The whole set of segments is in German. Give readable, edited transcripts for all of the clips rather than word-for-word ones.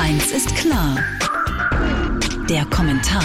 Eins ist klar. Der Kommentar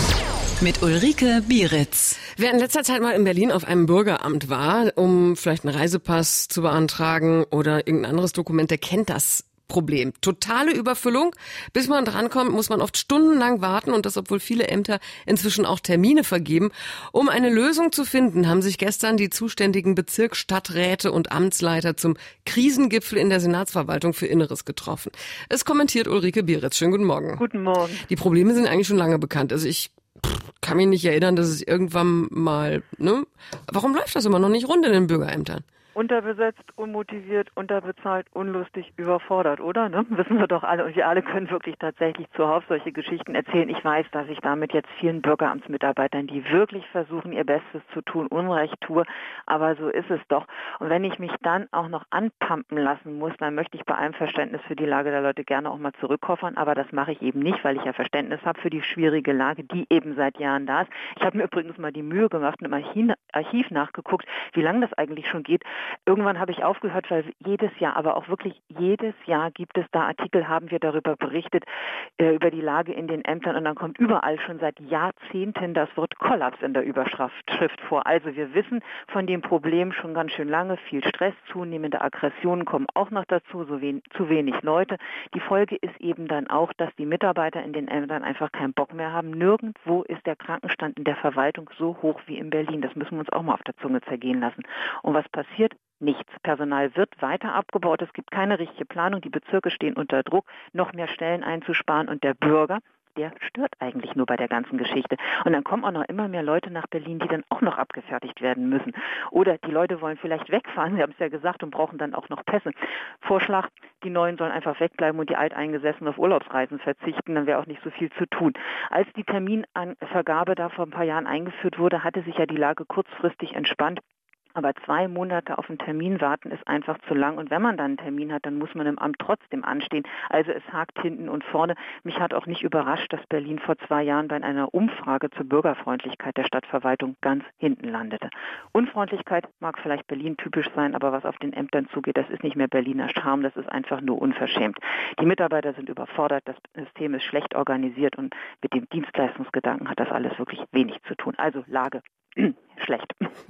mit Ulrike Bieritz. Wer in letzter Zeit mal in Berlin auf einem Bürgeramt war, um vielleicht einen Reisepass zu beantragen oder irgendein anderes Dokument, der kennt das Problem. Totale Überfüllung. Bis man drankommt, muss man oft stundenlang warten und das, obwohl viele Ämter inzwischen auch Termine vergeben. Um eine Lösung zu finden, haben sich gestern die zuständigen Bezirksstadträte und Amtsleiter zum Krisengipfel in der Senatsverwaltung für Inneres getroffen. Es kommentiert Ulrike Bieritz. Schönen guten Morgen. Guten Morgen. Die Probleme sind eigentlich schon lange bekannt. Also ich kann mich nicht erinnern, dass es irgendwann mal, Warum läuft das immer noch nicht rund in den Bürgerämtern? Unterbesetzt, unmotiviert, unterbezahlt, unlustig, überfordert, oder? Wissen wir doch alle. Und wir alle können wirklich tatsächlich zuhauf solche Geschichten erzählen. Ich weiß, dass ich damit jetzt vielen Bürgeramtsmitarbeitern, die wirklich versuchen, ihr Bestes zu tun, Unrecht tue. Aber so ist es doch. Und wenn ich mich dann auch noch anpumpen lassen muss, dann möchte ich bei allem Verständnis für die Lage der Leute gerne auch mal zurückkoffern. Aber das mache ich eben nicht, weil ich ja Verständnis habe für die schwierige Lage, die eben seit Jahren da ist. Ich habe mir übrigens mal die Mühe gemacht und im Archiv nachgeguckt, wie lange das eigentlich schon geht. Irgendwann habe ich aufgehört, weil jedes Jahr, aber auch wirklich jedes Jahr gibt es da Artikel, haben wir darüber berichtet, über die Lage in den Ämtern und dann kommt überall schon seit Jahrzehnten das Wort Kollaps in der Überschrift vor. Also wir wissen von dem Problem schon ganz schön lange, viel Stress, zunehmende Aggressionen kommen auch noch dazu, zu wenig Leute. Die Folge ist eben dann auch, dass die Mitarbeiter in den Ämtern einfach keinen Bock mehr haben. Nirgendwo ist der Krankenstand in der Verwaltung so hoch wie in Berlin. Das müssen wir uns auch mal auf der Zunge zergehen lassen. Und was passiert? Nichts. Personal wird weiter abgebaut. Es gibt keine richtige Planung. Die Bezirke stehen unter Druck, noch mehr Stellen einzusparen. Und der Bürger, der stört eigentlich nur bei der ganzen Geschichte. Und dann kommen auch noch immer mehr Leute nach Berlin, die dann auch noch abgefertigt werden müssen. Oder die Leute wollen vielleicht wegfahren, Sie haben es ja gesagt, und brauchen dann auch noch Pässe. Vorschlag, die Neuen sollen einfach wegbleiben und die Alteingesessenen auf Urlaubsreisen verzichten, dann wäre auch nicht so viel zu tun. Als die Terminvergabe da vor ein paar Jahren eingeführt wurde, hatte sich ja die Lage kurzfristig entspannt. Aber 2 Monate auf einen Termin warten ist einfach zu lang. Und wenn man dann einen Termin hat, dann muss man im Amt trotzdem anstehen. Also es hakt hinten und vorne. Mich hat auch nicht überrascht, dass Berlin vor 2 Jahren bei einer Umfrage zur Bürgerfreundlichkeit der Stadtverwaltung ganz hinten landete. Unfreundlichkeit mag vielleicht Berlin typisch sein, aber was auf den Ämtern zugeht, das ist nicht mehr Berliner Charme, das ist einfach nur unverschämt. Die Mitarbeiter sind überfordert, das System ist schlecht organisiert und mit dem Dienstleistungsgedanken hat das alles wirklich wenig zu tun. Also Lage schlecht.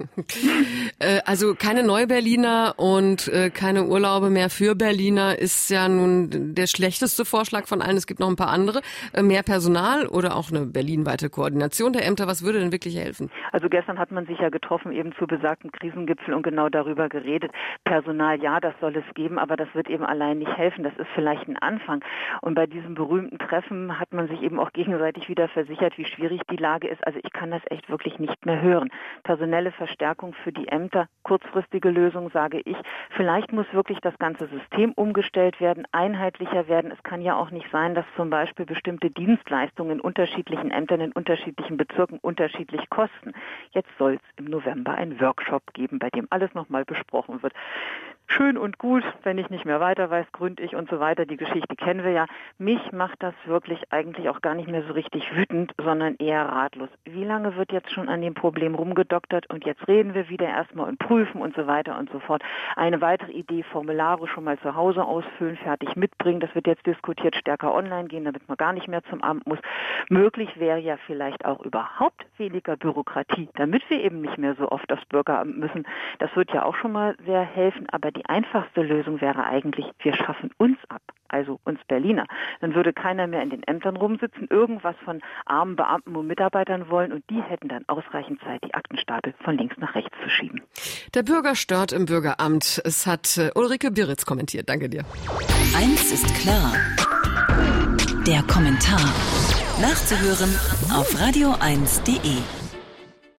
Also keine Neuberliner und keine Urlaube mehr für Berliner ist ja nun der schlechteste Vorschlag von allen. Es gibt noch ein paar andere. Mehr Personal oder auch eine berlinweite Koordination der Ämter. Was würde denn wirklich helfen? Also gestern hat man sich ja getroffen, eben zu besagten Krisengipfel und genau darüber geredet. Personal, ja, das soll es geben, aber das wird eben allein nicht helfen. Das ist vielleicht ein Anfang. Und bei diesem berühmten Treffen hat man sich eben auch gegenseitig wieder versichert, wie schwierig die Lage ist. Also ich kann das echt wirklich nicht mehr hören. Personelle Verstärkung für die Ämter, kurzfristige Lösung, sage ich. Vielleicht muss wirklich das ganze System umgestellt werden, einheitlicher werden. Es kann ja auch nicht sein, dass zum Beispiel bestimmte Dienstleistungen in unterschiedlichen Ämtern, in unterschiedlichen Bezirken unterschiedlich kosten. Jetzt soll es im November einen Workshop geben, bei dem alles nochmal besprochen wird. Schön und gut, wenn ich nicht mehr weiter weiß, gründe ich und so weiter. Die Geschichte kennen wir ja. Mich macht das wirklich eigentlich auch gar nicht mehr so richtig wütend, sondern eher ratlos. Wie lange wird jetzt schon an dem Problem rumgedoktert und jetzt reden wir wieder erstmal und prüfen und so weiter und so fort. Eine weitere Idee, Formulare schon mal zu Hause ausfüllen, fertig mitbringen. Das wird jetzt diskutiert, stärker online gehen, damit man gar nicht mehr zum Amt muss. Möglich wäre ja vielleicht auch überhaupt weniger Bürokratie, damit wir eben nicht mehr so oft aufs Bürgeramt müssen. Das wird ja auch schon mal sehr helfen, aber die einfachste Lösung wäre eigentlich, wir schaffen uns ab, also uns Berliner. Dann würde keiner mehr in den Ämtern rumsitzen, irgendwas von armen Beamten und Mitarbeitern wollen und die hätten dann ausreichend Zeit, die Aktenstapel von links nach rechts zu schieben. Der Bürger stört im Bürgeramt. Es hat Ulrike Bieritz kommentiert. Danke dir. Eins ist klar. Der Kommentar. Nachzuhören auf radio1.de.